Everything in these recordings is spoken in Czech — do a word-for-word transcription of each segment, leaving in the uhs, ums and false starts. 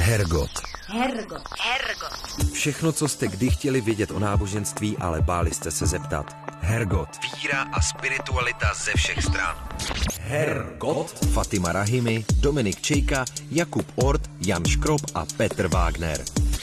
Hergot. Hergot. Hergot. Všechno, co jste kdy chtěli vědět o náboženství, ale báli jste se zeptat. Hergot. Víra a spiritualita ze všech stran. Hergot. Fatima Rahimi, Dominik Čejka, Jakub Ort, Jan Škrob a Petr Wagner.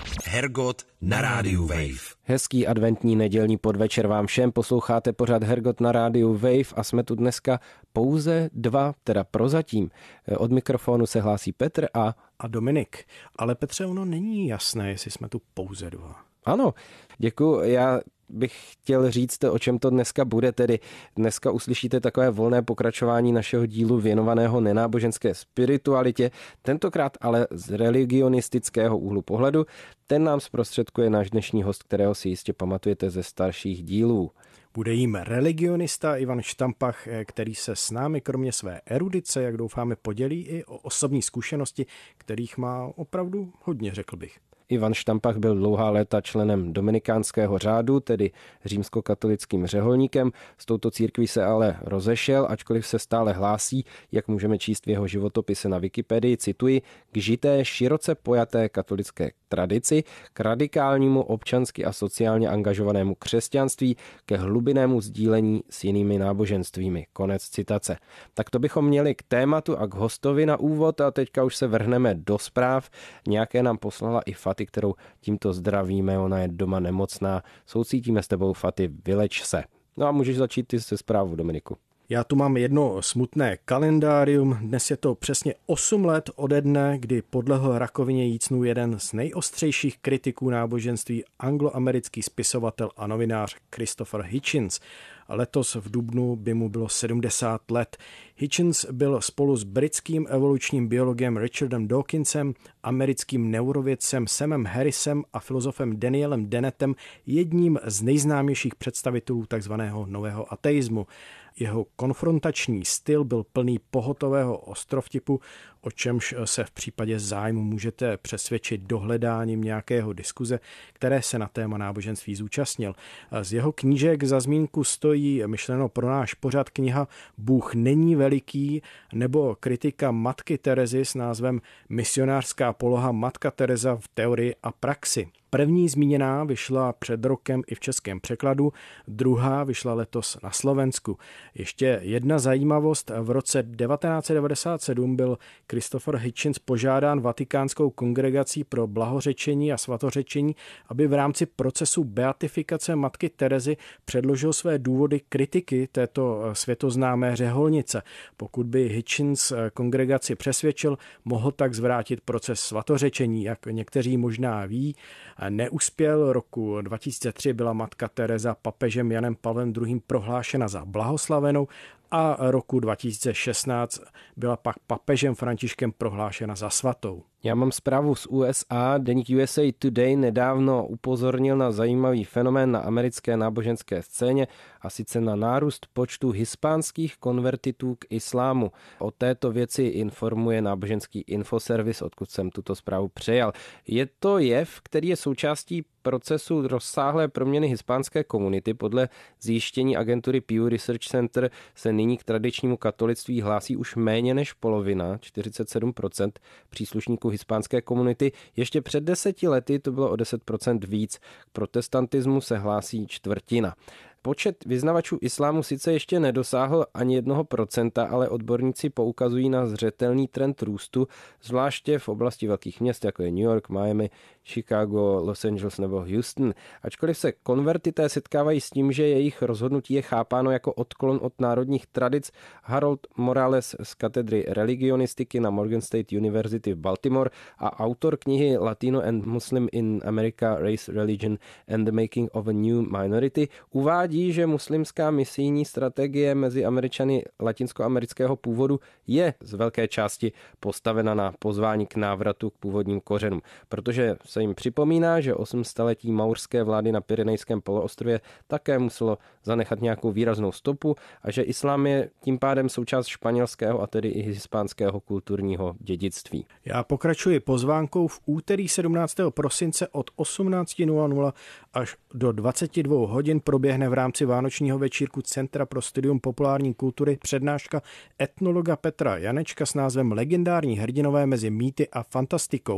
Hergot na rádiu Wave. Hezký adventní nedělní podvečer vám všem, posloucháte pořad Hergot na rádiu Wave a jsme tu dneska pouze dva, teda prozatím. Od mikrofonu se hlásí Petr a... A Dominik. Ale Petře, ono není jasné, jestli jsme tu pouze dva. Ano, děkuji. Já bych chtěl říct, o čem to dneska bude, tedy dneska uslyšíte takové volné pokračování našeho dílu věnovaného nenáboženské spiritualitě, tentokrát ale z religionistického úhlu pohledu. Ten nám zprostředkuje náš dnešní host, kterého si jistě pamatujete ze starších dílů. Bude jím religionista Ivan Štampach, který se s námi kromě své erudice, jak doufáme, podělí i o osobní zkušenosti, kterých má opravdu hodně, řekl bych. Ivan Štampach byl dlouhá léta členem dominikánského řádu, tedy římskokatolickým řeholníkem. S touto církví se ale rozešel, ačkoliv se stále hlásí, jak můžeme číst v jeho životopise na Wikipedii, cituji, k žité, široce pojaté katolické tradici, k radikálnímu občansky a sociálně angažovanému křesťanství, ke hlubinnému sdílení s jinými náboženstvími. Konec citace. Tak to bychom měli k tématu a k hostovi na úvod a teďka už se vrhneme do zpráv. Nějaké nám poslala i Faty, kterou tímto zdravíme, ona je doma nemocná. Soucítíme s tebou, Faty, vyleč se. No a můžeš začít ty se zprávou, Dominiku. Já tu mám jedno smutné kalendárium. Dnes je to přesně osm let ode dne, kdy podlehl rakovině jícnu jeden z nejostřejších kritiků náboženství, angloamerický spisovatel a novinář Christopher Hitchens. Letos v dubnu by mu bylo sedmdesát let. Hitchens byl spolu s britským evolučním biologem Richardem Dawkinsem, americkým neurovědcem Samem Harrisem a filozofem Danielem Denettem jedním z nejznámějších představitelů takzvaného nového ateismu. Jeho konfrontační styl byl plný pohotového ostrovtipu, o čemž se v případě zájmu můžete přesvědčit dohledáním nějakého diskuze, které se na téma náboženství zúčastnil. Z jeho knížek za zmínku stojí myšleno pro náš pořad kniha Bůh není veliký nebo kritika Matky Terezy s názvem Misionářská poloha Matka Tereza v teorii a praxi. První zmíněná vyšla před rokem i v českém překladu, druhá vyšla letos na Slovensku. Ještě jedna zajímavost, v roce devatenáct set devadesát sedm byl Christopher Hitchens požádán Vatikánskou kongregací pro blahořečení a svatořečení, aby v rámci procesu beatifikace Matky Terezy předložil své důvody kritiky této světoznámé řeholnice. Pokud by Hitchens kongregaci přesvědčil, mohl tak zvrátit proces svatořečení, jak někteří možná ví. Neuspěl, roku dva tisíce tři byla Matka Tereza papežem Janem Pavlem druhým prohlášena za blahoslavenou a roku dva tisíce šestnáct byla pak papežem Františkem prohlášena za svatou. Já mám zprávu z U S A. Deník U S A Today nedávno upozornil na zajímavý fenomén na americké náboženské scéně a sice na nárůst počtu hispánských konvertitů k islámu. O této věci informuje náboženský infoservis, odkud jsem tuto zprávu přejal. Je to jev, který je součástí procesu rozsáhlé proměny hispánské komunity. Podle zjištění agentury Pew Research Center se nyní k tradičnímu katolictví hlásí už méně než polovina, čtyřicet sedm procent příslušníků hispánské komunity. Ještě před deseti lety to bylo o deset procent víc. K protestantismu se hlásí čtvrtina. Počet vyznavačů islámu sice ještě nedosáhl ani jednoho procenta, ale odborníci poukazují na zřetelný trend růstu, zvláště v oblasti velkých měst, jako je New York, Miami, Chicago, Los Angeles nebo Houston. Ačkoliv se konvertité setkávají s tím, že jejich rozhodnutí je chápáno jako odklon od národních tradic, Harold Morales z katedry religionistiky na Morgan State University v Baltimore a autor knihy Latino and Muslim in America, Race, Religion and the Making of a New Minority uvádí, že muslimská misijní strategie mezi Američany latinskoamerického původu je z velké části postavena na pozvání k návratu k původním kořenům, protože se jim připomíná, že osm staletí maurské vlády na Pyrenejském poloostrově také muselo zanechat nějakou výraznou stopu a že islám je tím pádem součást španělského a tedy i hispánského kulturního dědictví. Já pokračuji pozvánkou v úterý sedmnáctého prosince od osmnáct nula nula až do dvacet dva hodin proběhne v rámci vánočního večírku Centra pro studium populární kultury přednáška etnologa Petra Janečka s názvem Legendární hrdinové mezi mýty a fantastikou.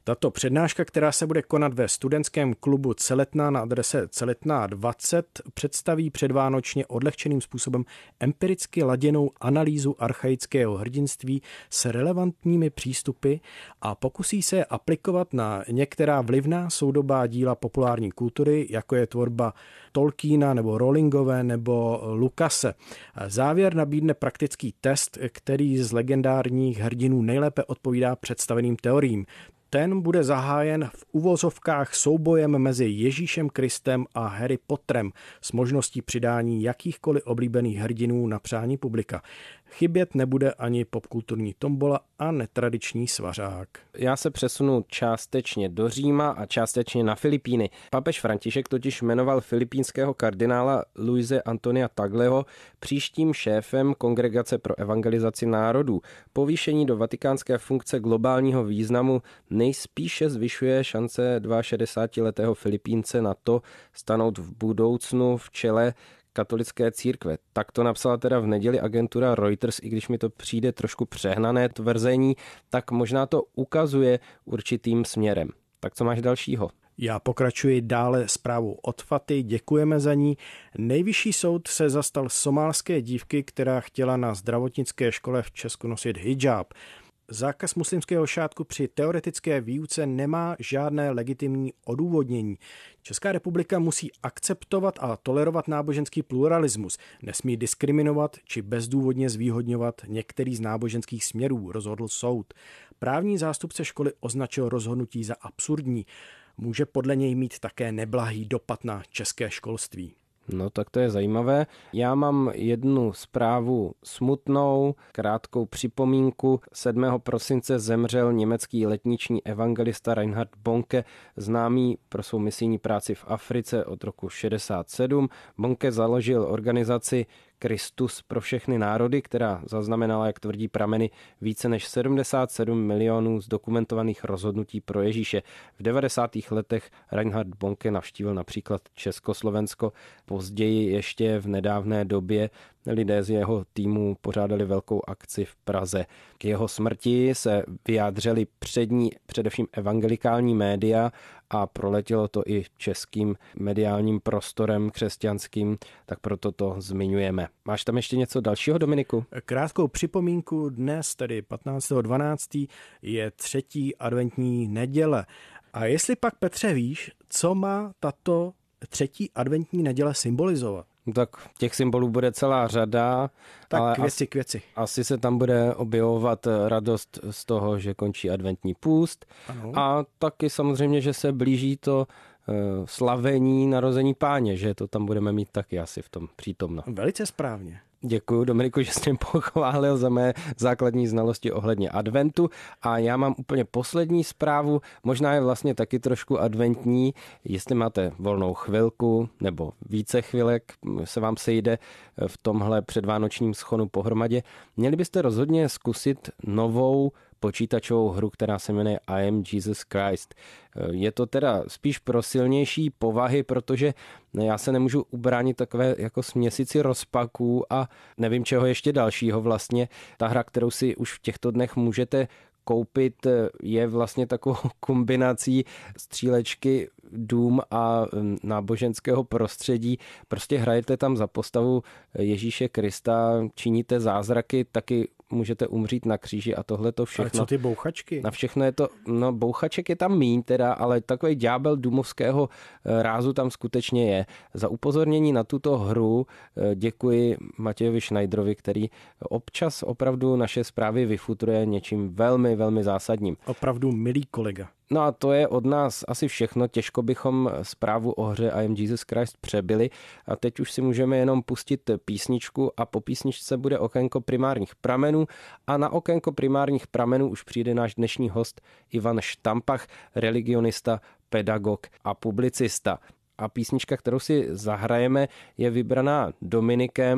Tato přednáška, která se bude konat ve studentském klubu Celetná na adrese Celetná dvacet, představí předvánočně odlehčeným způsobem empiricky laděnou analýzu archaického hrdinství s relevantními přístupy a pokusí se aplikovat na některá vlivná soudobá díla populární kultury, jako je tvorba Tolkiena nebo Rowlingové nebo Lucase. Závěr nabídne praktický test, který z legendárních hrdinů nejlépe odpovídá představeným teoriím. Ten bude zahájen v uvozovkách soubojem mezi Ježíšem Kristem a Harry Potterem s možností přidání jakýchkoliv oblíbených hrdinů na přání publika. Chybět nebude ani popkulturní tombola a netradiční svařák. Já se přesunu částečně do Říma a částečně na Filipíny. Papež František totiž jmenoval filipínského kardinála Luise Antonia Tagleho příštím šéfem Kongregace pro evangelizaci národů. Povýšení do vatikánské funkce globálního významu nejspíše zvyšuje šance šedesátiletého Filipínce na to stanout v budoucnu v čele katolické církve. Tak to napsala teda v neděli agentura Reuters, i když mi to přijde trošku přehnané tvrzení, tak možná to ukazuje určitým směrem. Tak co máš dalšího? Já pokračuji dále zprávou od Faty, děkujeme za ní. Nejvyšší soud se zastal somálské dívky, která chtěla na zdravotnické škole v Česku nosit hijab. Zákaz muslimského šátku při teoretické výuce nemá žádné legitimní odůvodnění. Česká republika musí akceptovat a tolerovat náboženský pluralismus, nesmí diskriminovat či bezdůvodně zvýhodňovat některý z náboženských směrů, rozhodl soud. Právní zástupce školy označil rozhodnutí za absurdní. Může podle něj mít také neblahý dopad na české školství. No tak to je zajímavé. Já mám jednu zprávu smutnou, krátkou připomínku. sedmého prosince zemřel německý letniční evangelista Reinhard Bonke, známý pro svou misijní práci v Africe od roku šedesát sedm. Bonke založil organizaci Kristus pro všechny národy, která zaznamenala, jak tvrdí prameny, více než sedmdesát sedm milionů zdokumentovaných rozhodnutí pro Ježíše. V devadesátých letech Reinhard Bonke navštívil například Československo. Později ještě v nedávné době lidé z jeho týmu pořádali velkou akci v Praze. K jeho smrti se vyjádřili přední, především evangelikální média a proletělo to i českým mediálním prostorem křesťanským, tak proto to zmiňujeme. Máš tam ještě něco dalšího, Dominiku? Krátkou připomínku, dnes, tedy patnáctého dvanáctého je třetí adventní neděle. A jestli pak, Petře, víš, co má tato třetí adventní neděle symbolizovat? Tak těch symbolů bude celá řada. Tak ale k věci, asi, k věci. Asi se tam bude objevovat radost z toho, že končí adventní půst. Ano. A taky samozřejmě, že se blíží to uh, slavení narození Páně, že to tam budeme mít taky asi v tom přítomno. Velice správně. Děkuji, Dominiku, že jsi mě pochválil za mé základní znalosti ohledně adventu a já mám úplně poslední zprávu, možná je vlastně taky trošku adventní, jestli máte volnou chvilku nebo více chvilek se vám sejde v tomhle předvánočním schonu pohromadě, měli byste rozhodně zkusit novou počítačovou hru, která se jmenuje I Am Jesus Christ. Je to teda spíš pro silnější povahy, protože já se nemůžu ubránit takové jako směsici rozpaků a nevím čeho ještě dalšího vlastně. Ta hra, kterou si už v těchto dnech můžete koupit, je vlastně takovou kombinací střílečky, dům a náboženského prostředí. Prostě hrajete tam za postavu Ježíše Krista, činíte zázraky, taky můžete umřít na kříži a tohle to všechno. Ale co ty bouchačky? Na všechno je to, no bouchaček je tam míň teda, ale takový ďábel důmovského rázu tam skutečně je. Za upozornění na tuto hru děkuji Matějovi Schneiderovi, který občas opravdu naše zprávy vyfutruje něčím velmi, velmi zásadním. Opravdu milý kolega. No a to je od nás asi všechno. Těžko bychom zprávu o hře I Am Jesus Christ přebyli a teď už si můžeme jenom pustit písničku a po písničce bude okénko primárních pramenů a na okénko primárních pramenů už přijde náš dnešní host Ivan Štampach, religionista, pedagog a publicista. A písnička, kterou si zahrajeme, je vybraná Dominikem.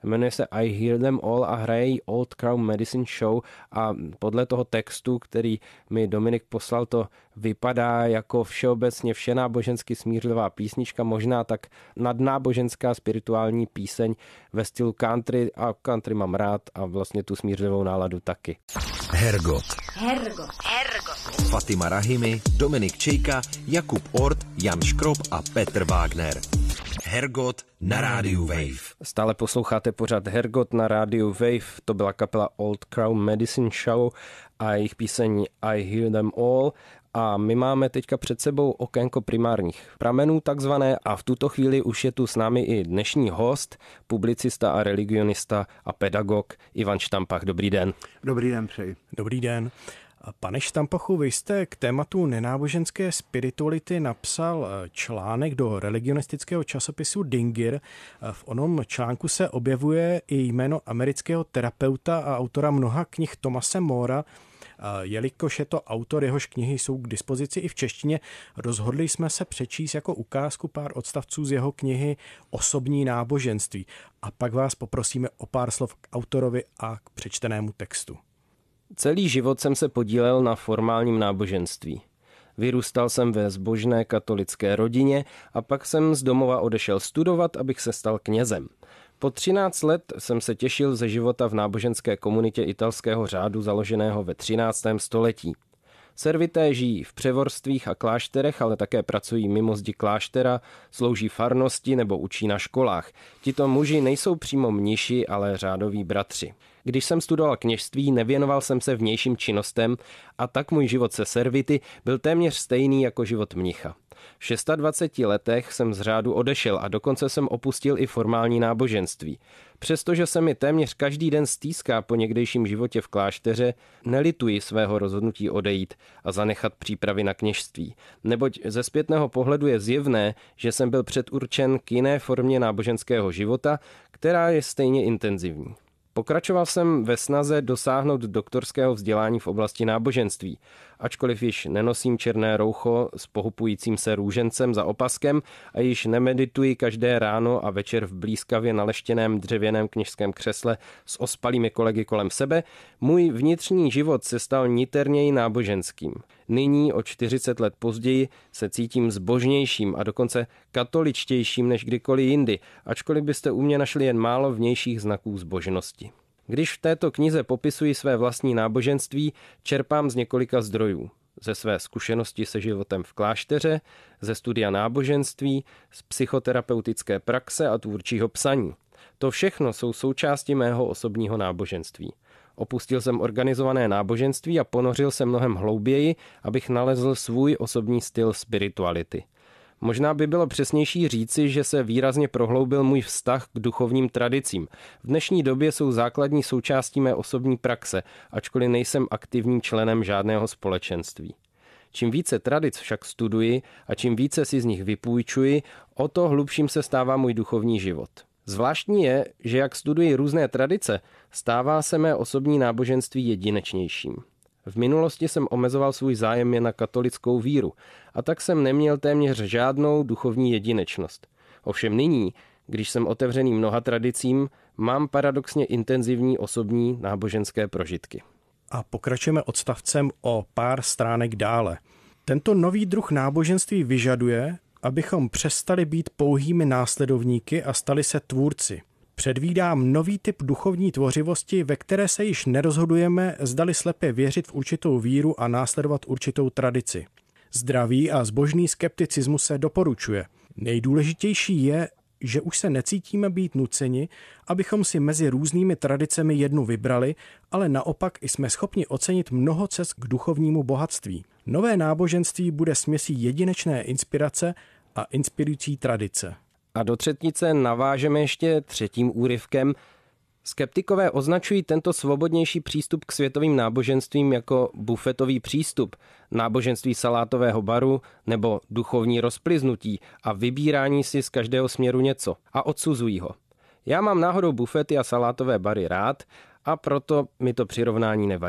jmenuje se I Hear Them All a hraje jí Old Crown Medicine Show a podle toho textu, který mi Dominik poslal, to vypadá jako všeobecně všenábožensky smířlivá písnička, možná tak nadnáboženská spirituální píseň ve stylu country a country mám rád a vlastně tu smířlivou náladu taky. Hergot. Hergot. Hergot. Fatima Rahimi, Dominik Čejka, Jakub Ort, Jan Škrob a Petr Wagner. Hergot na rádiu Wave. Stále posloucháte pořád Hergot na rádiu Wave. To byla kapela Old Crown Medicine Show a jejich píseň I Hear Them All. A my máme teďka před sebou okénko primárních pramenů takzvané a v tuto chvíli už je tu s námi i dnešní host, publicista a religionista a pedagog Ivan Štampach. Dobrý den. Dobrý den, přeji. Dobrý den. Pane Štampachu, vy jste k tématu nenáboženské spirituality napsal článek do religionistického časopisu Dingir. V onom článku se objevuje i jméno amerického terapeuta a autora mnoha knih Thomase Morea. Jelikož je to autor, jehož knihy jsou k dispozici i v češtině, rozhodli jsme se přečíst jako ukázku pár odstavců z jeho knihy Osobní náboženství. A pak vás poprosíme o pár slov k autorovi a k přečtenému textu. Celý život jsem se podílel na formálním náboženství. Vyrůstal jsem ve zbožné katolické rodině a pak jsem z domova odešel studovat, abych se stal knězem. Po třináct let jsem se těšil ze života v náboženské komunitě italského řádu založeného ve třináctém století. Servité žijí v převorstvích a klášterech, ale také pracují mimo zdi kláštera, slouží farnosti nebo učí na školách. Tito muži nejsou přímo mniši, ale řádoví bratři. Když jsem studoval kněžství, nevěnoval jsem se vnějším činnostem a tak můj život se servity byl téměř stejný jako život mnicha. V dvaceti šesti letech jsem z řádu odešel a dokonce jsem opustil i formální náboženství. Přestože se mi téměř každý den stýská po někdejším životě v klášteře, nelituji svého rozhodnutí odejít a zanechat přípravy na kněžství. Neboť ze zpětného pohledu je zjevné, že jsem byl předurčen k jiné formě náboženského života, která je stejně intenzivní. Pokračoval jsem ve snaze dosáhnout doktorského vzdělání v oblasti náboženství. Ačkoliv již nenosím černé roucho s pohupujícím se růžencem za opaskem a již nemedituji každé ráno a večer v blízkavě naleštěném dřevěném kněžském křesle s ospalými kolegy kolem sebe, můj vnitřní život se stal niterněji náboženským. Nyní, o čtyřicet let později, se cítím zbožnějším a dokonce katoličtějším než kdykoliv jindy, ačkoliv byste u mě našli jen málo vnějších znaků zbožnosti. Když v této knize popisuji své vlastní náboženství, čerpám z několika zdrojů. Ze své zkušenosti se životem v klášteře, ze studia náboženství, z psychoterapeutické praxe a tvůrčího psaní. To všechno jsou součásti mého osobního náboženství. Opustil jsem organizované náboženství a ponořil se mnohem hlouběji, abych nalezl svůj osobní styl spirituality. Možná by bylo přesnější říci, že se výrazně prohloubil můj vztah k duchovním tradicím. V dnešní době jsou základní součástí mé osobní praxe, ačkoliv nejsem aktivním členem žádného společenství. Čím více tradic však studuji a čím více si z nich vypůjčuji, o to hlubším se stává můj duchovní život. Zvláštní je, že jak studuji různé tradice, stává se mé osobní náboženství jedinečnějším. V minulosti jsem omezoval svůj zájem jen na katolickou víru a tak jsem neměl téměř žádnou duchovní jedinečnost. Ovšem nyní, když jsem otevřený mnoha tradicím, mám paradoxně intenzivní osobní náboženské prožitky. A pokračujeme odstavcem o pár stránek dále. Tento nový druh náboženství vyžaduje, abychom přestali být pouhými následovníky a stali se tvůrci. Předvídám nový typ duchovní tvořivosti, ve které se již nerozhodujeme, zdali slepě věřit v určitou víru a následovat určitou tradici. Zdravý a zbožný skepticismus se doporučuje. Nejdůležitější je, že už se necítíme být nuceni, abychom si mezi různými tradicemi jednu vybrali, ale naopak jsme schopni ocenit mnoho cest k duchovnímu bohatství. Nové náboženství bude směsí jedinečné inspirace a inspirující tradice. A do třetnice navážeme ještě třetím úryvkem. Skeptikové označují tento svobodnější přístup k světovým náboženstvím jako bufetový přístup, náboženství salátového baru nebo duchovní rozplyznutí a vybírání si z každého směru něco a odsuzují ho. Já mám náhodou bufety a salátové bary rád a proto mi to přirovnání nevadí.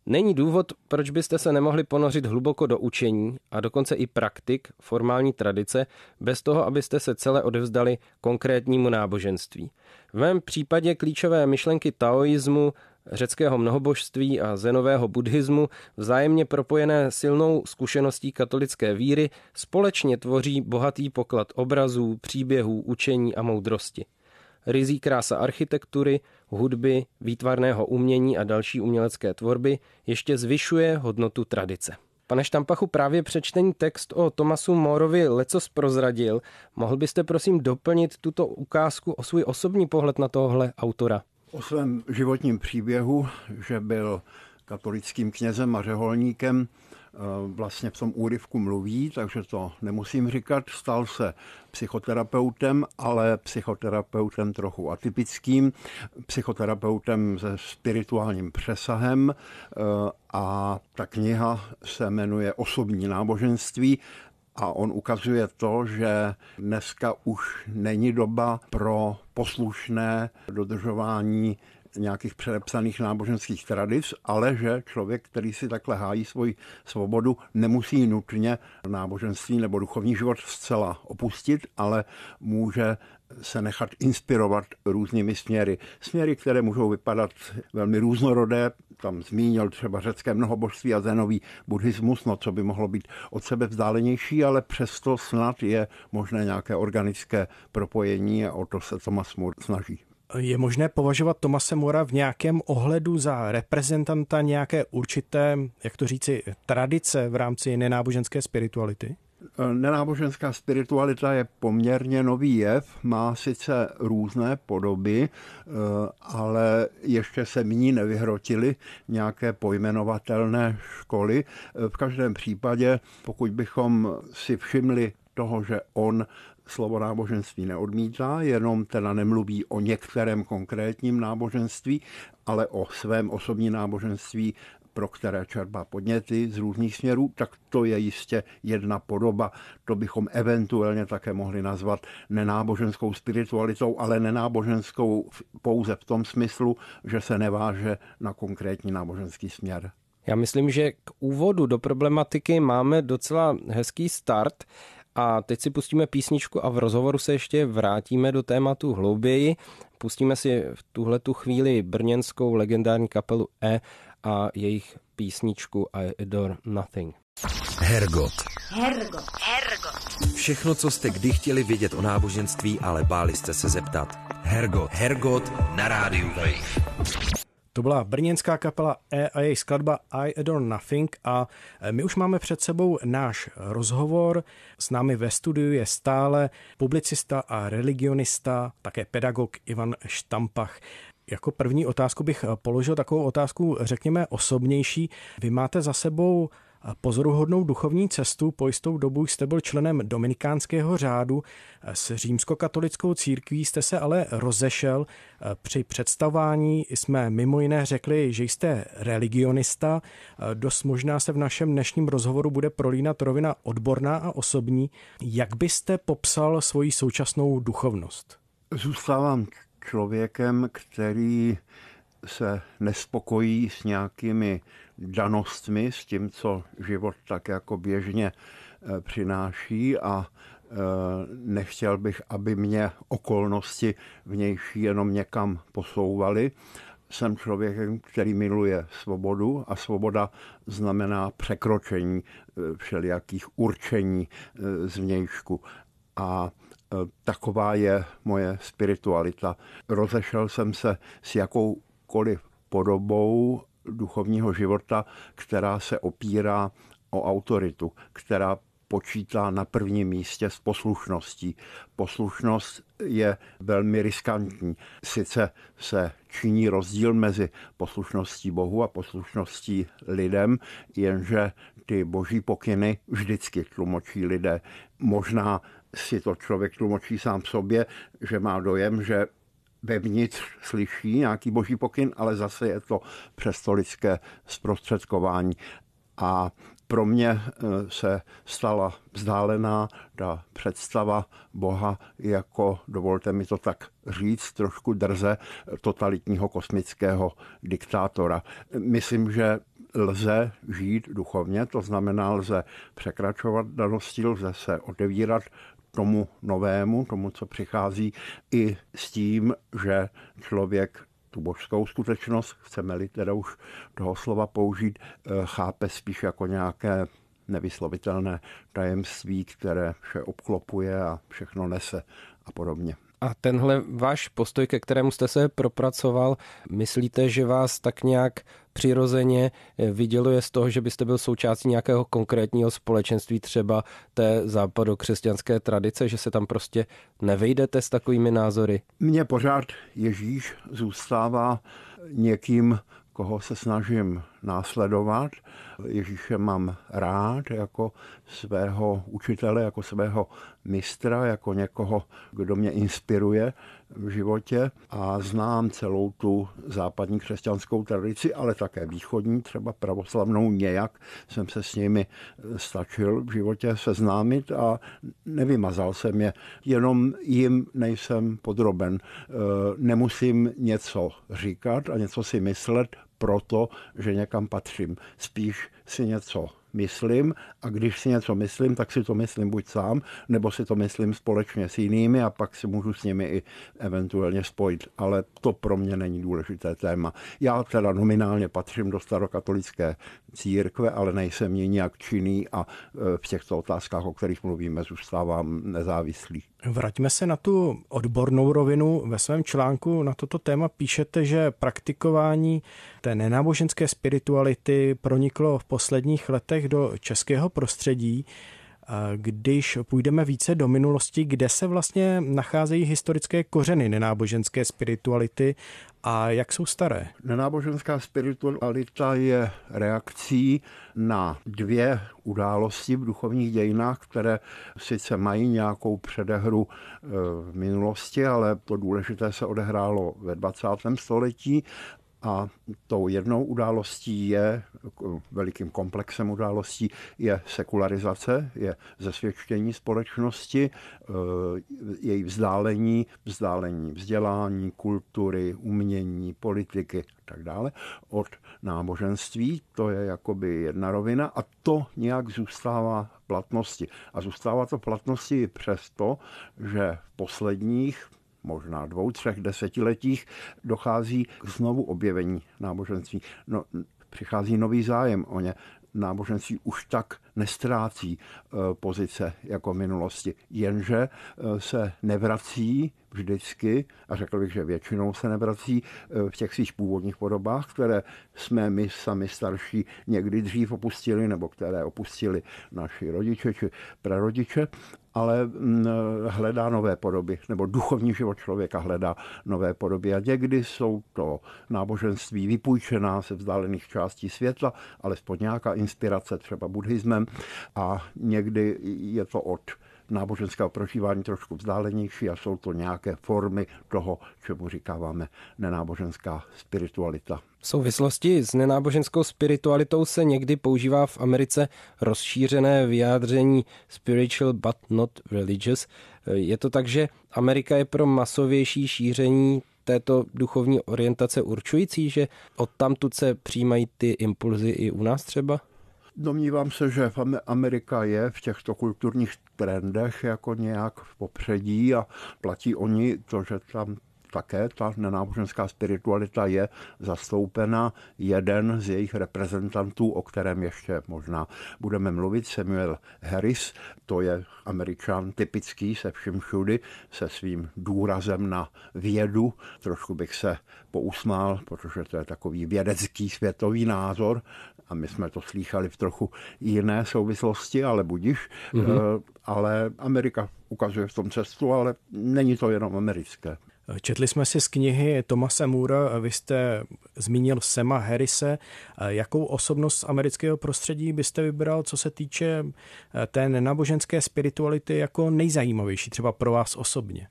Není důvod, proč byste se nemohli ponořit hluboko do učení a dokonce i praktik formální tradice, bez toho, abyste se celé odevzdali konkrétnímu náboženství. V mém případě klíčové myšlenky taoismu, řeckého mnohobožství a zenového buddhismu, vzájemně propojené silnou zkušeností katolické víry, společně tvoří bohatý poklad obrazů, příběhů, učení a moudrosti. Rizí krása architektury, hudby, výtvarného umění a další umělecké tvorby ještě zvyšuje hodnotu tradice. Pane Štampachu, právě přečtený text o Thomasu Moreovi lecos prozradil. Mohl byste prosím doplnit tuto ukázku o svůj osobní pohled na tohle autora? O svém životním příběhu, že byl katolickým knězem a řeholníkem, vlastně v tom úryvku mluví, takže to nemusím říkat. Stal se psychoterapeutem, ale psychoterapeutem trochu atypickým, psychoterapeutem se spirituálním přesahem a ta kniha se jmenuje Osobní náboženství. A on ukazuje to, že dneska už není doba pro poslušné dodržování nějakých předepsaných náboženských tradic, ale že člověk, který si takhle hájí svoji svobodu, nemusí nutně náboženství nebo duchovní život zcela opustit, ale může se nechat inspirovat různými směry. Směry, které můžou vypadat velmi různorodé, tam zmínil třeba řecké mnohobožství a zenový buddhismus, no co by mohlo být od sebe vzdálenější, ale přesto snad je možné nějaké organické propojení a o to se Thomas More snaží. Je možné považovat Thomase Morea v nějakém ohledu za reprezentanta nějaké určité, jak to říci, tradice v rámci nenáboženské spirituality? Nenáboženská spiritualita je poměrně nový jev, má sice různé podoby, ale ještě se v ní nevyhrotily nějaké pojmenovatelné školy. V každém případě, pokud bychom si všimli toho, že on slovo náboženství neodmítá, jenom teda nemluví o některém konkrétním náboženství, ale o svém osobním náboženství, pro které čerpá podněty z různých směrů, tak to je jistě jedna podoba. To bychom eventuálně také mohli nazvat nenáboženskou spiritualitou, ale nenáboženskou pouze v tom smyslu, že se neváže na konkrétní náboženský směr. Já myslím, že k úvodu do problematiky máme docela hezký start. A teď si pustíme písničku a v rozhovoru se ještě vrátíme do tématu hlouběji. Pustíme si v tuhletu chvíli brněnskou legendární kapelu E a jejich písničku I Adore Nothing. Hergot. Hergot. Hergot. Všechno, co jste kdy chtěli vědět o náboženství, ale báli jste se zeptat. Hergot. Hergot na rádiu Wave. To byla brněnská kapela E a její skladba I Adore Nothing a my už máme před sebou náš rozhovor. S námi ve studiu je stále publicista a religionista, také pedagog Ivan Štampach. Jako první otázku bych položil takovou otázku, řekněme, osobnější. Vy máte za sebou pozoruhodnou duchovní cestu, po jistou dobu jste byl členem dominikánského řádu, s římskokatolickou církví jste se ale rozešel. Při představování jsme mimo jiné řekli, že jste religionista. Dost možná se v našem dnešním rozhovoru bude prolínat rovina odborná a osobní. Jak byste popsal svoji současnou duchovnost? Zůstávám člověkem, který se nespokojí s nějakými danostmi, s tím, co život tak jako běžně přináší a nechtěl bych, aby mě okolnosti vnější jenom někam posouvaly. Jsem člověkem, který miluje svobodu a svoboda znamená překročení všelijakých určení zvnějšku. A taková je moje spiritualita. Rozešel jsem se s jakoukoliv podobou duchovního života, která se opírá o autoritu, která počítá na prvním místě s poslušností. Poslušnost je velmi riskantní. Sice se činí rozdíl mezi poslušností Bohu a poslušností lidem, jenže ty boží pokyny vždycky tlumočí lidé. Možná si to člověk tlumočí sám sobě, že má dojem, že vevnitř slyší nějaký boží pokyn, ale zase je to přesto lidské zprostředkování. A pro mě se stala vzdálená ta představa Boha jako, dovolte mi to tak říct, trošku drze, totalitního kosmického diktátora. Myslím, že lze žít duchovně, to znamená, lze překračovat danosti, lze se otevírat tomu novému, tomu, co přichází, i s tím, že člověk tu božskou skutečnost, chceme-li teda už toho slova použít, chápe spíš jako nějaké nevyslovitelné tajemství, které vše obklopuje a všechno nese a podobně. A tenhle váš postoj, ke kterému jste se propracoval, myslíte, že vás tak nějak přirozeně vyděluje z toho, že byste byl součástí nějakého konkrétního společenství, třeba té západokřesťanské tradice, že se tam prostě nevejdete s takovými názory? Mně pořád Ježíš zůstává někým, koho se snažím následovat. Ježíše mám rád jako svého učitele, jako svého mistra, jako někoho, kdo mě inspiruje v životě a znám celou tu západní křesťanskou tradici, ale také východní, třeba pravoslavnou nějak jsem se s nimi stačil v životě seznámit a nevymazal jsem je, jenom jim nejsem podroben. Nemusím něco říkat a něco si myslet proto, že někam patřím. Spíš si něco myslím a když si něco myslím, tak si to myslím buď sám, nebo si to myslím společně s jinými a pak si můžu s nimi i eventuálně spojit. Ale to pro mě není důležité téma. Já teda nominálně patřím do starokatolické církve, ale nejsem ní nějak činný a v těchto otázkách, o kterých mluvíme, zůstávám nezávislý. Vraťme se na tu odbornou rovinu. Ve svém článku na toto téma píšete, že praktikování té nenáboženské spirituality proniklo v posledních letech do českého prostředí. Když půjdeme více do minulosti, kde se vlastně nacházejí historické kořeny nenáboženské spirituality a jak jsou staré? Nenáboženská spiritualita je reakcí na dvě události v duchovních dějinách, které sice mají nějakou předehru v minulosti, ale to důležité se odehrálo ve dvacátém století. A tou jednou událostí je, velikým komplexem událostí, je sekularizace, je zesvědčení společnosti, její vzdálení, vzdálení vzdělání, kultury, umění, politiky a tak dále od náboženství. To je jakoby jedna rovina a to nějak zůstává v platnosti. A zůstává to v platnosti i přesto, že v posledních možná dvou, třech desetiletích dochází k znovu objevení náboženství. No, přichází nový zájem o ně. Náboženství už tak nestrácí pozice jako v minulosti, jenže se nevrací vždycky, a řekl bych, že většinou se nevrací v těch svých původních podobách, které jsme my sami starší někdy dřív opustili, nebo které opustili naši rodiče či prarodiče, ale hledá nové podoby, nebo duchovní život člověka hledá nové podoby. A někdy jsou to náboženství vypůjčená se vzdálených částí světla, alespoň nějaká inspirace třeba buddhismem, a někdy je to od náboženského prožívání trošku vzdálenější a jsou to nějaké formy toho, čemu říkáváme nenáboženská spiritualita. V souvislosti s nenáboženskou spiritualitou se někdy používá v Americe rozšířené vyjádření spiritual but not religious. Je to tak, že Amerika je pro masovější šíření této duchovní orientace určující, že odtamtud se přijímají ty impulzy i u nás třeba? Domnívám se, že Amerika je v těchto kulturních trendech jako nějak v popředí a platí oni to, že tam také ta nenáboženská spiritualita je zastoupena. Jeden z jejich reprezentantů, o kterém ještě možná budeme mluvit, Samuel Harris, to je Američan typický se vším všudy, se svým důrazem na vědu. Trošku bych se pousmál, protože to je takový vědecký světový názor a my jsme to slýchali v trochu jiné souvislosti, ale budiš. Mm-hmm. Ale Amerika ukazuje v tom cestu, ale není to jenom americké. Četli jsme si z knihy Thomase Moora, vy jste zmínil Sama Harrise. Jakou osobnost z amerického prostředí byste vybral, co se týče té nenáboženské spirituality, jako nejzajímavější třeba pro vás osobně?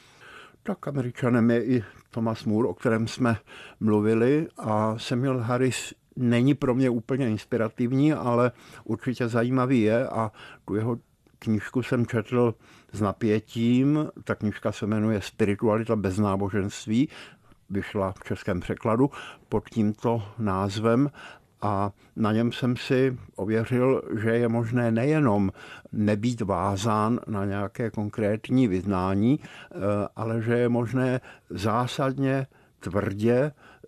Tak Američanem je i Thomas Moore, o kterém jsme mluvili, a Samuel Harris není pro mě úplně inspirativní, ale určitě zajímavý je a tu jeho knížku jsem četl s napětím. Ta knížka se jmenuje Spiritualita bez náboženství. Vyšla v českém překladu pod tímto názvem a na něm jsem si ověřil, že je možné nejenom nebýt vázán na nějaké konkrétní vyznání, ale že je možné zásadně, tvrdě,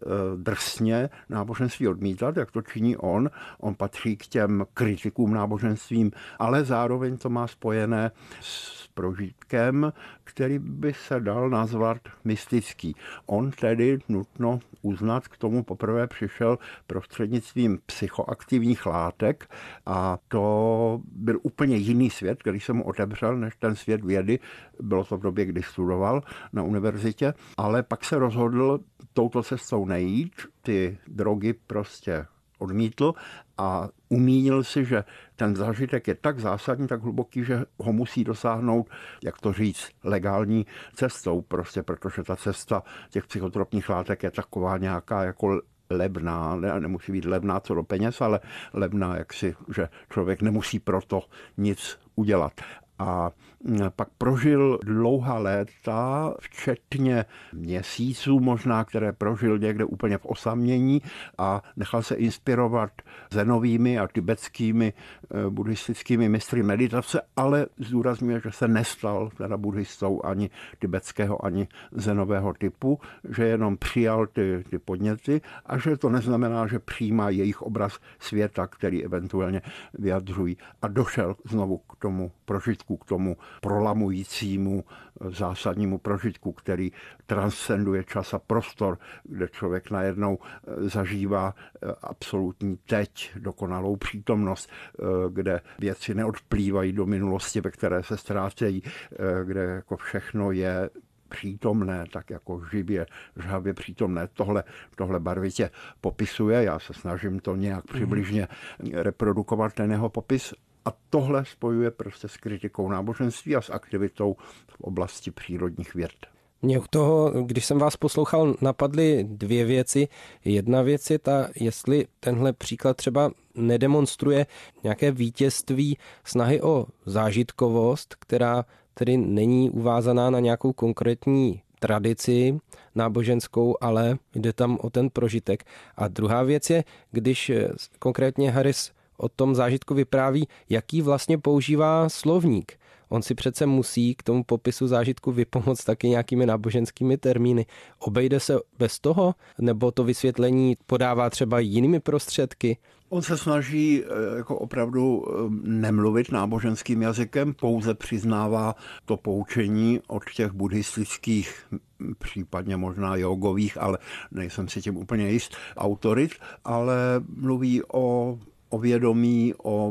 drsně náboženství odmítat, jak to činí on. On patří k těm kritikům náboženstvím, ale zároveň to má spojené s prožitkem, který by se dal nazvat mystický. On tedy, nutno uznat, k tomu poprvé přišel prostřednictvím psychoaktivních látek a to byl úplně jiný svět, který se mu otevřel, než ten svět vědy. Bylo to v době, kdy studoval na univerzitě, ale pak se rozhodl touto cestou nejít, ty drogy prostě odmítl a umínil si, že ten zážitek je tak zásadní, tak hluboký, že ho musí dosáhnout, jak to říct, legální cestou, prostě protože ta cesta těch psychotropních látek je taková nějaká jako levná, ne, nemusí být levná co do peněz, ale levná jaksi, že člověk nemusí proto nic udělat. A pak prožil dlouhá léta, včetně měsíců možná, které prožil někde úplně v osamění a nechal se inspirovat zenovými a tibetskými buddhistickými mistry meditace, ale zdůrazňuje, že se nestal teda buddhistou ani tibetského, ani zenového typu, že jenom přijal ty, ty podněty a že to neznamená, že přijímá jejich obraz světa, který eventuálně vyjadřují. A došel znovu k tomu prožitku, k tomu prolamujícímu zásadnímu prožitku, který transcenduje čas a prostor, kde člověk najednou zažívá absolutní teď, dokonalou přítomnost, kde věci neodplývají do minulosti, ve které se ztrácejí, kde jako všechno je přítomné, tak jako živě, žhavě přítomné. Tohle, tohle barvitě popisuje, já se snažím to nějak přibližně reprodukovat, ten jeho popis. A tohle spojuje prostě s kritikou náboženství a s aktivitou v oblasti přírodních věd. Mě u toho, když jsem vás poslouchal, napadly dvě věci. Jedna věc je ta, jestli tenhle příklad třeba nedemonstruje nějaké vítězství snahy o zážitkovost, která tedy není uvázaná na nějakou konkrétní tradici náboženskou, ale jde tam o ten prožitek. A druhá věc je, když konkrétně Harris o tom zážitku vypráví, jaký vlastně používá slovník. On si přece musí k tomu popisu zážitku vypomoct taky nějakými náboženskými termíny. Obejde se bez toho? Nebo to vysvětlení podává třeba jinými prostředky? On se snaží jako opravdu nemluvit náboženským jazykem, pouze přiznává to poučení od těch buddhistických, případně možná jogových, ale nejsem si tím úplně jist, autorit, ale mluví o o vědomí, o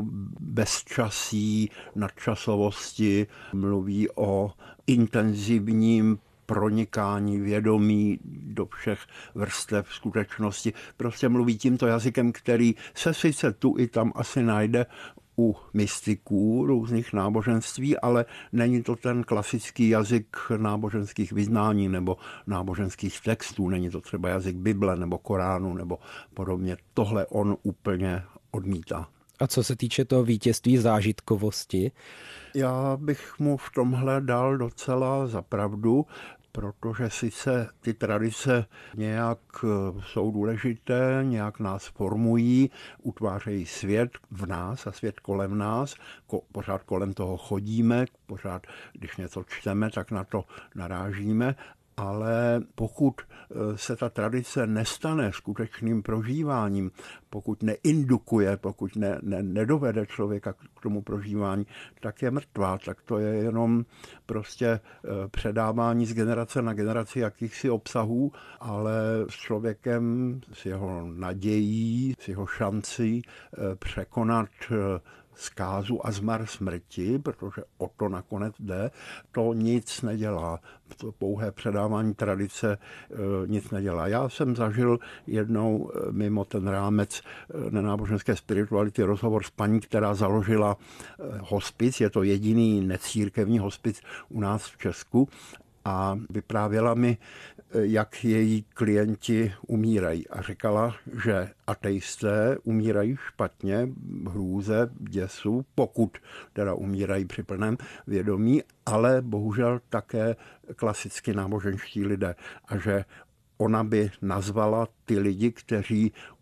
bezčasí, nadčasovosti, mluví o intenzivním pronikání vědomí do všech vrstev skutečnosti. Prostě mluví tímto jazykem, který se sice tu i tam asi najde u mystiků různých náboženství, ale není to ten klasický jazyk náboženských vyznání nebo náboženských textů, není to třeba jazyk Bible nebo Koránu nebo podobně. Tohle on úplně odmítá. A co se týče toho vítězství zážitkovosti? Já bych mu v tomhle dal docela za pravdu, protože sice ty tradice nějak jsou důležité, nějak nás formují, utvářejí svět v nás a svět kolem nás, pořád kolem toho chodíme, pořád, když něco čteme, tak na to narážíme, ale pokud se ta tradice nestane skutečným prožíváním, pokud neindukuje, pokud ne, ne, nedovede člověka k tomu prožívání, tak je mrtvá. Tak to je jenom prostě předávání z generace na generaci jakýchsi obsahů, ale s člověkem, s jeho nadějí, s jeho šancí překonat zkázu a zmar smrti, protože o to nakonec jde, to nic nedělá. To pouhé předávání tradice e, nic nedělá. Já jsem zažil jednou e, mimo ten rámec e, nenáboženské spirituality rozhovor s paní, která založila e, hospic, je to jediný necírkevní hospic u nás v Česku, a vyprávěla mi, jak její klienti umírají. A říkala, že ateisté umírají špatně, v hrůze, děsu, pokud teda umírají při plném vědomí, ale bohužel také klasicky náboženští lidé. A že ona by nazvala ty lidi, kteří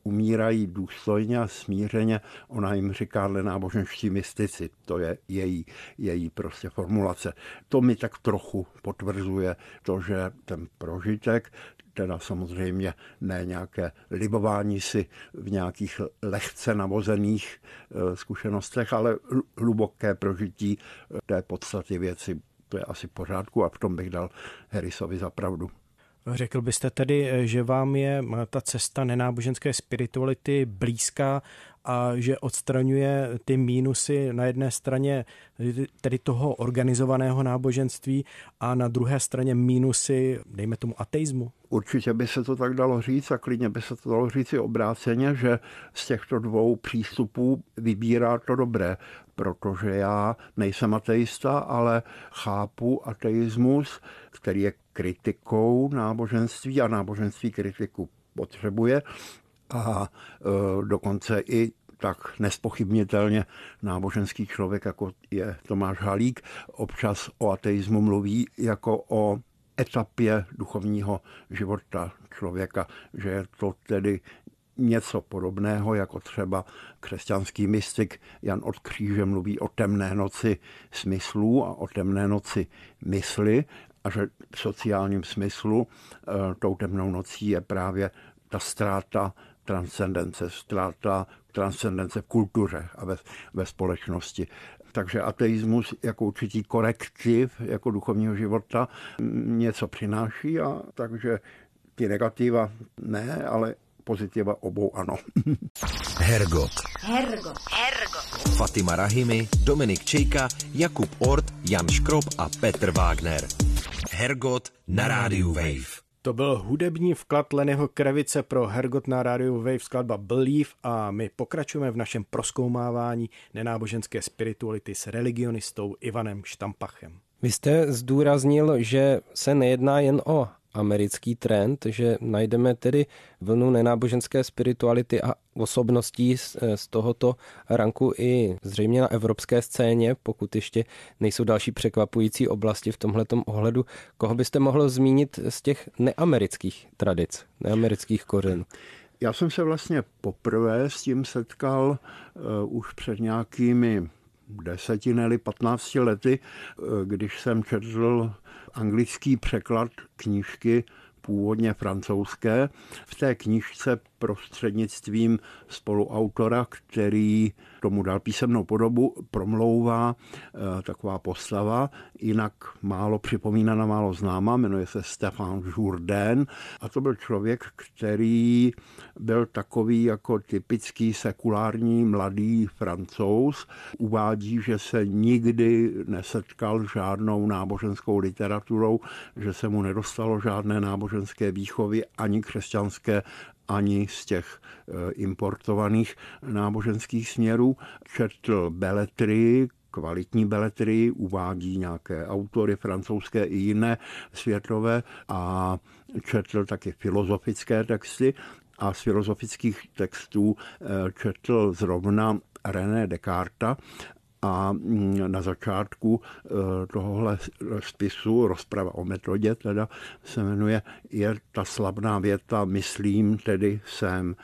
umírají důstojně a smířeně. Ona jim říká náboženští mystici. To je její, její prostě formulace. To mi tak trochu potvrzuje to, že ten prožitek, teda samozřejmě ne nějaké libování si v nějakých lehce navozených zkušenostech, ale hluboké prožití té podstaty věci. To je asi v pořádku a v tom bych dal Harrisovi za pravdu. Řekl byste tedy, že vám je ta cesta nenáboženské spirituality blízká a že odstraňuje ty mínusy na jedné straně tedy toho organizovaného náboženství a na druhé straně mínusy, dejme tomu, ateismu? Určitě by se to tak dalo říct a klidně by se to dalo říct i obráceně, že z těchto dvou přístupů vybírá to dobré, protože já nejsem ateista, ale chápu ateismus, který je kritikou náboženství a náboženství kritiku potřebuje a e, dokonce i tak nespochybnitelně náboženský člověk, jako je Tomáš Halík, občas o ateismu mluví jako o etapě duchovního života člověka, že je to tedy něco podobného, jako třeba křesťanský mystik Jan od Kříže mluví o temné noci smyslů a o temné noci mysli a že v sociálním smyslu tou temnou nocí je právě ta ztráta transcendence, ztráta transcendence v kultuře a ve, ve společnosti. Takže ateismus jako určitý korektiv jako duchovního života něco přináší a takže ty negativa ne, ale pozitiva obou ano. Hergot. Hergot. Hergot. Fatima Rahimi, Dominik Čejka, Jakub Ort, Jan Škrob a Petr Wagner. Hergot na rádiu Wave. To byl hudební vklad Lennyho Kravice pro Hergot na rádiu Wave, skladba Believe, a my pokračujeme v našem prozkoumávání nenáboženské spirituality s religionistou Ivanem Štampachem. Vy jste zdůraznil, že se nejedná jen o americký trend, že najdeme tedy vlnu nenáboženské spirituality a osobností z, z tohoto ranku i zřejmě na evropské scéně, pokud ještě nejsou další překvapující oblasti v tomhletom ohledu. Koho byste mohl zmínit z těch neamerických tradic, neamerických kořenů? Já jsem se vlastně poprvé s tím setkal uh, už před nějakými deseti, ne patnácti lety, když jsem četl anglický překlad knížky původně francouzské. V té knížce prostřednictvím spoluautora, který tomu dal písemnou podobu, promlouvá e, taková postava, jinak málo připomínaná, málo známá, jmenuje se Stéphane Jourdain a to byl člověk, který byl takový jako typický sekulární mladý Francouz. Uvádí, že se nikdy nesetkal s žádnou náboženskou literaturou, že se mu nedostalo žádné náboženské výchovy, ani křesťanské, ani z těch importovaných náboženských směrů. Četl beletrii, kvalitní beletrii, uvádí nějaké autory francouzské i jiné světové a četl taky filozofické texty a z filozofických textů četl zrovna René Descartesa. A na začátku tohohle spisu, rozprava o metodě teda se jmenuje, je ta slavná věta myslím, tedy jsem.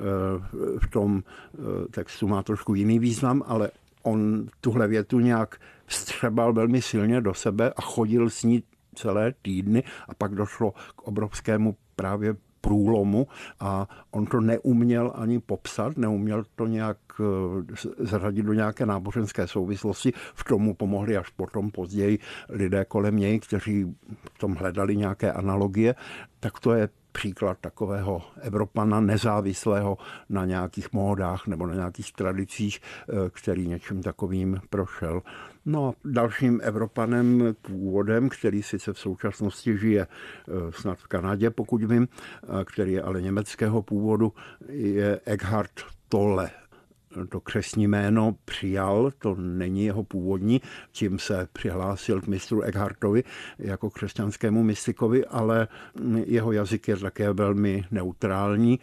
V tom textu má trošku jiný význam, ale on tuhle větu nějak vstřebal velmi silně do sebe a chodil s ní celé týdny a pak došlo k obrovskému právě průlomu a on to neuměl ani popsat, neuměl to nějak zařadit do nějaké náboženské souvislosti. V tomu pomohli až potom později lidé kolem něj, kteří v tom hledali nějaké analogie. Tak to je příklad takového Evropana nezávislého na nějakých módách nebo na nějakých tradicích, který něčím takovým prošel. No a dalším Evropanem původem, který sice v současnosti žije snad v Kanadě, pokud vím, který je ale německého původu, je Eckhart Tolle. To křestní jméno přijal, to není jeho původní, tím se přihlásil k mistru Eckhartovi jako křesťanskému mystikovi, ale jeho jazyk je také velmi neutrální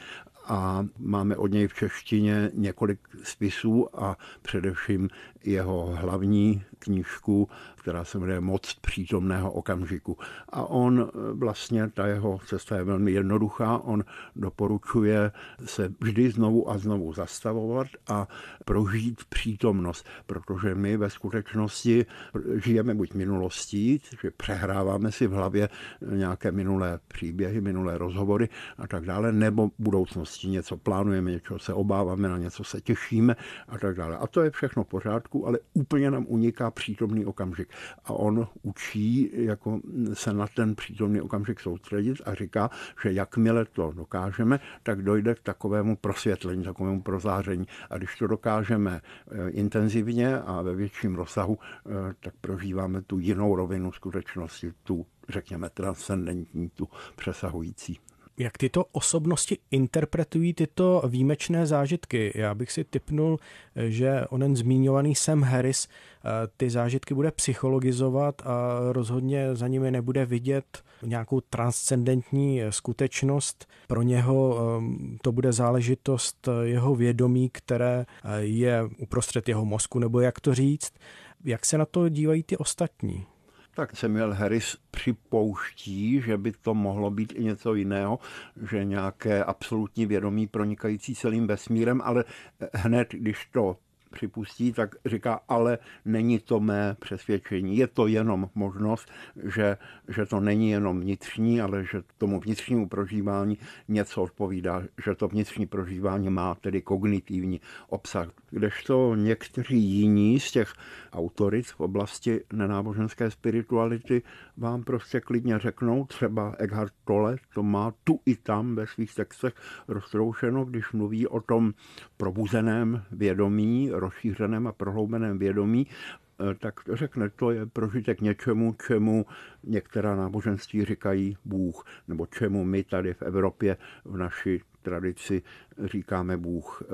a máme od něj v češtině několik spisů a především jeho hlavní knížku, která se jmenuje Moc přítomného okamžiku. A on vlastně, ta jeho cesta je velmi jednoduchá, on doporučuje se vždy znovu a znovu zastavovat a prožít přítomnost, protože my ve skutečnosti žijeme buď minulostí, že přehráváme si v hlavě nějaké minulé příběhy, minulé rozhovory a tak dále, nebo budoucnosti, něco plánujeme, něčeho se obáváme, na něco se těšíme a tak dále. A to je všechno v pořádku, ale úplně nám uniká přítomný okamžik. A on učí jako se na ten přítomný okamžik soustředit a říká, že jakmile to dokážeme, tak dojde k takovému prosvětlení, takovému prozáření. A když to dokážeme intenzivně a ve větším rozsahu, tak prožíváme tu jinou rovinu skutečnosti, tu, řekněme, transcendentní, tu přesahující. Jak tyto osobnosti interpretují tyto výjimečné zážitky? Já bych si tipnul, že onen zmíňovaný Sam Harris ty zážitky bude psychologizovat a rozhodně za nimi nebude vidět nějakou transcendentní skutečnost. Pro něho to bude záležitost jeho vědomí, které je uprostřed jeho mozku, nebo jak to říct. Jak se na to dívají ty ostatní? Tak Samuel Harris připouští, že by to mohlo být i něco jiného, že nějaké absolutní vědomí pronikající celým vesmírem, ale hned, když to připustí, tak říká, ale není to mé přesvědčení. Je to jenom možnost, že, že to není jenom vnitřní, ale že tomu vnitřnímu prožívání něco odpovídá, že to vnitřní prožívání má tedy kognitivní obsah. Kdežto někteří jiní z těch autorit v oblasti nenáboženské spirituality vám prostě klidně řeknou, třeba Eckhart Tolle to má tu i tam ve svých textech roztroušeno, když mluví o tom probuzeném vědomí, rozšířeném a prohloubeném vědomí, tak řekne, to je prožitek něčemu, čemu některá náboženství říkají Bůh, nebo čemu my tady v Evropě v naší tradici říkáme Bůh.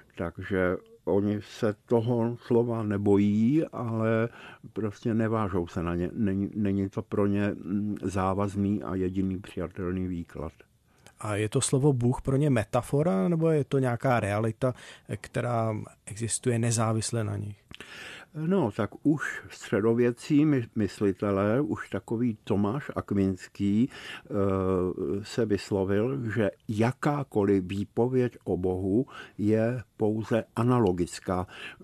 Takže oni se toho slova nebojí, ale prostě nevážou se na ně. Není, není to pro ně závazný a jediný přijatelný výklad. A je to slovo Bůh pro ně metafora, nebo je to nějaká realita, která existuje nezávisle na nich? No, tak už středověcí myslitelé, už takový Tomáš Akvinský se vyslovil, že jakákoliv výpověď o Bohu je pouze analogická,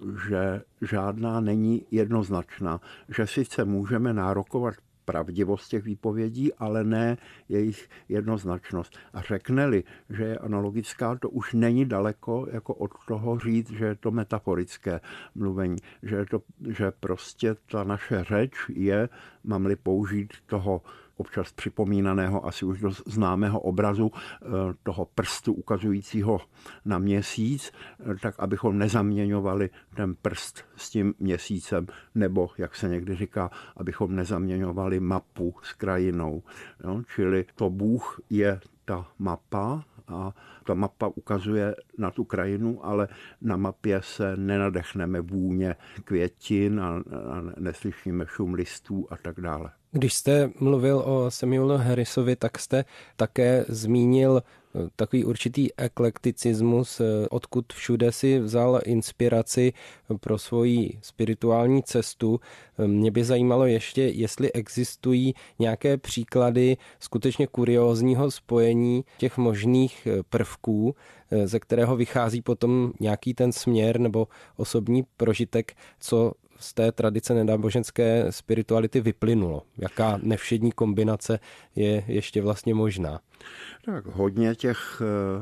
že žádná není jednoznačná, že sice můžeme nárokovat pravdivost těch výpovědí, ale ne jejich jednoznačnost. A řekne-li, že je analogická, to už není daleko jako od toho říct, že je to metaforické mluvení, že, je to, že prostě ta naše řeč je, mám-li použít toho občas připomínaného, asi už dost známého obrazu toho prstu ukazujícího na měsíc, tak abychom nezaměňovali ten prst s tím měsícem, nebo, jak se někdy říká, abychom nezaměňovali mapu s krajinou. No, čili to Bůh je ta mapa a ta mapa ukazuje na tu krajinu, ale na mapě se nenadechneme vůně květin a, a neslyšíme šum listů a tak dále. Když jste mluvil o Samuelu Harrisovi, tak jste také zmínil takový určitý eklekticismus, odkud všude si vzal inspiraci pro svoji spirituální cestu. Mě by zajímalo ještě, jestli existují nějaké příklady skutečně kuriózního spojení těch možných prvků, ze kterého vychází potom nějaký ten směr nebo osobní prožitek, co z té tradice nenáboženské spirituality vyplynulo. Jaká nevšední kombinace je ještě vlastně možná? Tak hodně těch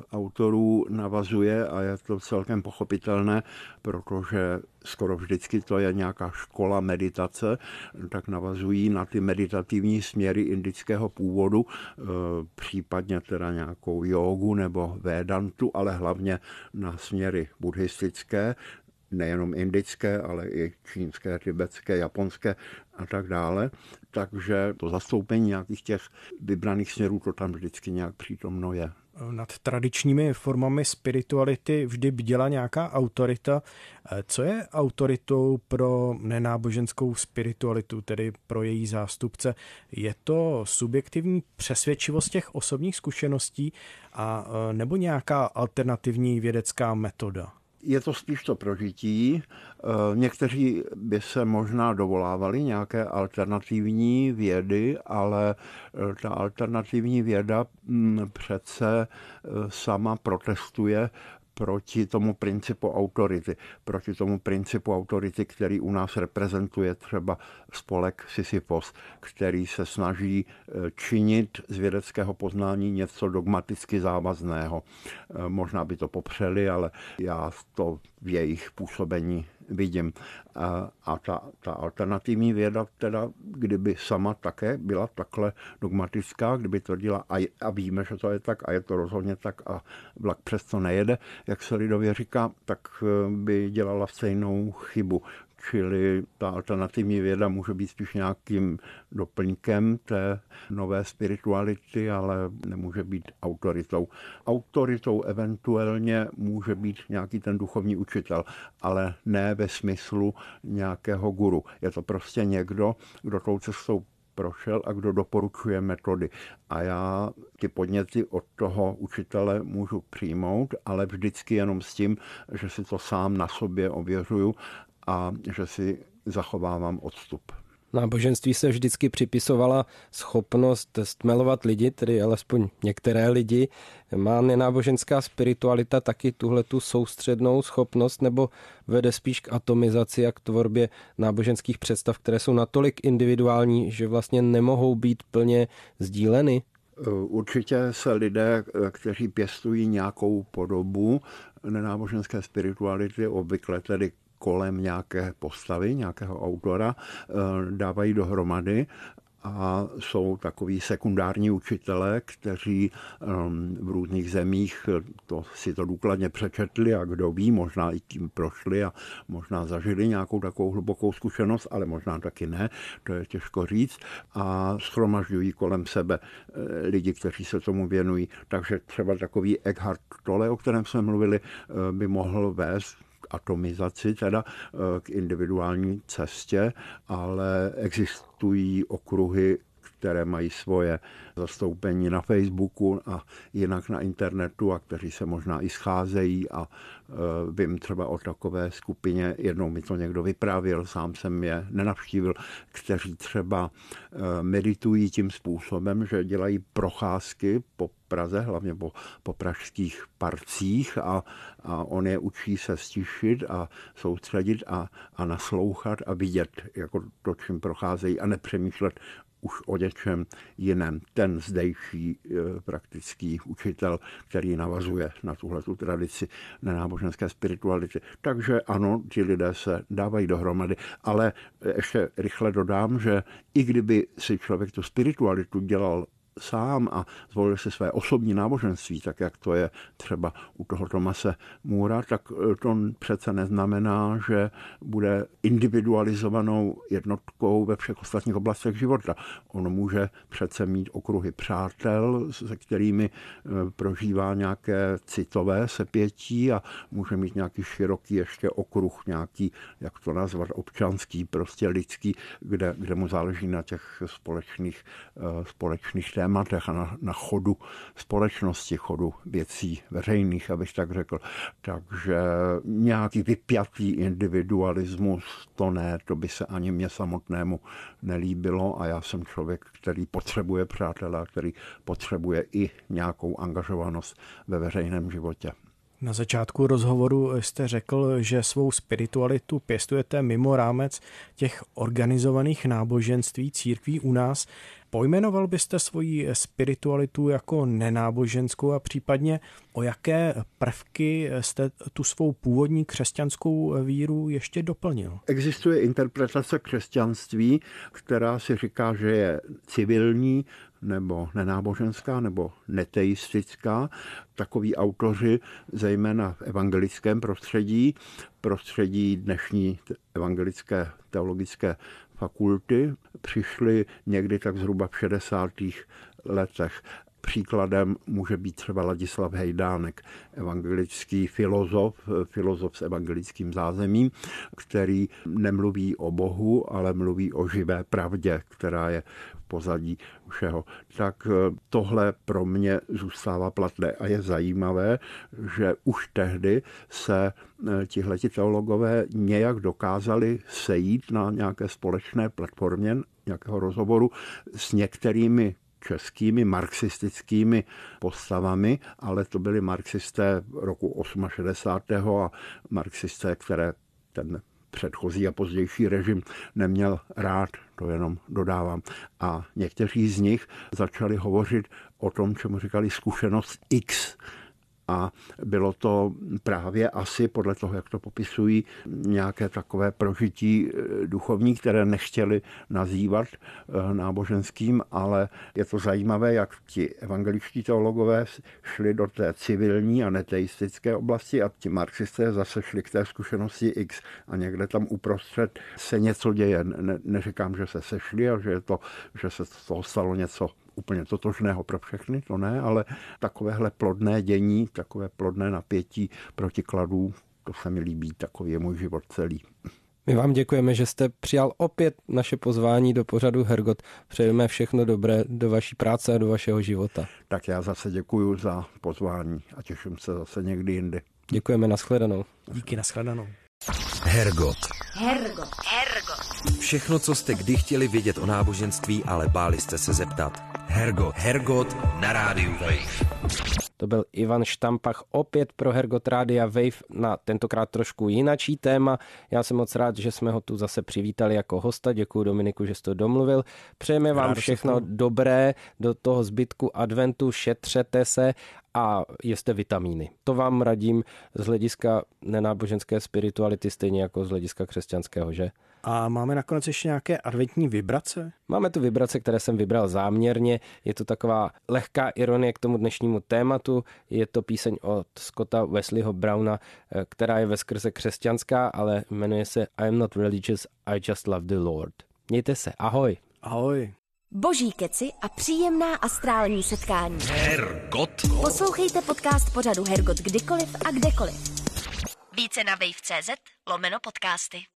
autorů navazuje a je to celkem pochopitelné, protože skoro vždycky to je nějaká škola meditace, tak navazují na ty meditativní směry indického původu, případně teda nějakou jógu nebo védantu, ale hlavně na směry buddhistické, nejenom indické, ale i čínské, tibetské, japonské a tak dále. Takže to zastoupení nějakých těch vybraných směrů, to tam vždycky nějak přítomno je. Nad tradičními formami spirituality vždy bděla nějaká autorita. Co je autoritou pro nenáboženskou spiritualitu, tedy pro její zástupce? Je to subjektivní přesvědčivost těch osobních zkušeností a nebo nějaká alternativní vědecká metoda? Je to spíš to prožití. Někteří by se možná dovolávali nějaké alternativní vědy, ale ta alternativní věda přece sama protestuje proti tomu principu autority. Proti tomu principu autority, který u nás reprezentuje třeba spolek Sisyfos, který se snaží činit z vědeckého poznání něco dogmaticky závazného. Možná by to popřeli, ale já to v jejich působení vidím. A, a ta, ta alternativní věda, teda, kdyby sama také byla takhle dogmatická, kdyby tvrdila, a, a víme, že to je tak, a je to rozhodně tak, a vlak přesto nejede, jak se lidově říká, tak by dělala stejnou chybu. Čili ta alternativní věda může být spíš nějakým doplňkem té nové spirituality, ale nemůže být autoritou. Autoritou eventuálně může být nějaký ten duchovní učitel, ale ne ve smyslu nějakého guru. Je to prostě někdo, kdo tou cestou prošel a kdo doporučuje metody. A já ty podněty od toho učitele můžu přijmout, ale vždycky jenom s tím, že si to sám na sobě ověřuju a že si zachovávám odstup. Náboženství se vždycky připisovala schopnost stmelovat lidi, tedy alespoň některé lidi. Má nenáboženská spiritualita taky tuhletu soustřednou schopnost, nebo vede spíš k atomizaci a k tvorbě náboženských představ, které jsou natolik individuální, že vlastně nemohou být plně sdíleny? Určitě se lidé, kteří pěstují nějakou podobu nenáboženské spirituality, obvykle tedy kolem nějaké postavy, nějakého autora, dávají dohromady a jsou takoví sekundární učitelé, kteří v různých zemích to, si to důkladně přečetli a kdo ví, možná i tím prošli a možná zažili nějakou takovou hlubokou zkušenost, ale možná taky ne, to je těžko říct, a shromažďují kolem sebe lidi, kteří se tomu věnují. Takže třeba takový Eckhart Tolle, o kterém jsme mluvili, by mohl vést atomizaci, teda k individuální cestě, ale existují okruhy, které mají svoje zastoupení na Facebooku a jinak na internetu a kteří se možná i scházejí a vím třeba o takové skupině, jednou mi to někdo vyprávěl, sám jsem je nenavštívil, kteří třeba meditují tím způsobem, že dělají procházky po Praze, hlavně po, po pražských parcích a, a on je učí se stišit a soustředit a, a naslouchat a vidět, jako to, čím procházejí a nepřemýšlet už o něčem jiném. Ten zdejší e, praktický učitel, který navazuje na tuhletu tradici nenáboženské spirituality. Takže ano, ti lidé se dávají dohromady, ale ještě rychle dodám, že i kdyby si člověk tu spiritualitu dělal sám a zvolil si své osobní náboženství, tak jak to je třeba u toho Thomase Moora, tak to přece neznamená, že bude individualizovanou jednotkou ve všech ostatních oblastech života. On může přece mít okruhy přátel, se kterými prožívá nějaké citové sepětí a může mít nějaký široký ještě okruh, nějaký, jak to nazvat, občanský, prostě lidský, kde, kde mu záleží na těch společných, společných tématech a na, na chodu společnosti, chodu věcí veřejných, abych tak řekl. Takže nějaký vypjatý individualismus, to ne, to by se ani mně samotnému nelíbilo a já jsem člověk, který potřebuje přátelé, který potřebuje i nějakou angažovanost ve veřejném životě. Na začátku rozhovoru jste řekl, že svou spiritualitu pěstujete mimo rámec těch organizovaných náboženství církví u nás. Pojmenoval byste svoji spiritualitu jako nenáboženskou a případně o jaké prvky jste tu svou původní křesťanskou víru ještě doplnil? Existuje interpretace křesťanství, která si říká, že je civilní, nebo nenáboženská, nebo neteistická. Takoví autoři, zejména v evangelickém prostředí, prostředí dnešní evangelické teologické fakulty, přišli někdy tak zhruba v šedesátých letech. Příkladem může být třeba Ladislav Hejdánek, evangelický filozof, filozof s evangelickým zázemím, který nemluví o Bohu, ale mluví o živé pravdě, která je v pozadí všeho. Tak tohle pro mě zůstává platné a je zajímavé, že už tehdy se tihleti teologové nějak dokázali sejít na nějaké společné platformě nějakého rozhovoru s některými českými marxistickými postavami, ale to byli marxisté roku šedesátého osmého a marxisté, které ten předchozí a pozdější režim neměl rád, to jenom dodávám. A někteří z nich začali hovořit o tom, čemu říkali zkušenost X. A bylo to právě asi podle toho, jak to popisují, nějaké takové prožití duchovní, které nechtěli nazývat náboženským, ale je to zajímavé, jak ti evangeličtí teologové šli do té civilní a neteistické oblasti a ti marxisté zase šli k té zkušenosti X a někde tam uprostřed se něco děje. Ne, neříkám, že se sešli a že, je to, že se z toho stalo něco úplně totožného pro všechny, to ne, ale takovéhle plodné dění, takové plodné napětí protikladů, to se mi líbí, takový je můj život celý. My vám děkujeme, že jste přijal opět naše pozvání do pořadu Hergot. Přejeme všechno dobré do vaší práce a do vašeho života. Tak já zase děkuju za pozvání a těším se zase někdy jindy. Děkujeme, nashledanou. Díky, nashledanou. Hergot. Hergot. Hergot. Všechno, co jste kdy chtěli vědět o náboženství, ale báli jste se zeptat. Hergot. Hergot na rádiu Wave. To byl Ivan Štampach opět pro Hergot Rádia Wave na tentokrát trošku jinačí téma. Já jsem moc rád, že jsme ho tu zase přivítali jako hosta. Děkuji Dominiku, že jsi to domluvil. Přejeme vám všechno dobré do toho zbytku adventu, šetřete se a jeste vitamíny. To vám radím z hlediska nenáboženské spirituality, stejně jako z hlediska křesťanského, že? A máme nakonec ještě nějaké adventní vibrace? Máme tu vibrace, které jsem vybral záměrně. Je to taková lehká ironie k tomu dnešnímu tématu. Je to píseň od Scotta Wesleyho Browna, která je veskrze křesťanská, ale jmenuje se I'm not religious, I just love the Lord. Mějte se, ahoj. Ahoj. Boží keci a příjemná astrální setkání. Hergot. Poslouchejte podcast pořadu Hergot kdykoliv a kdekoliv. Více na wave tečka cz lomeno podcasty.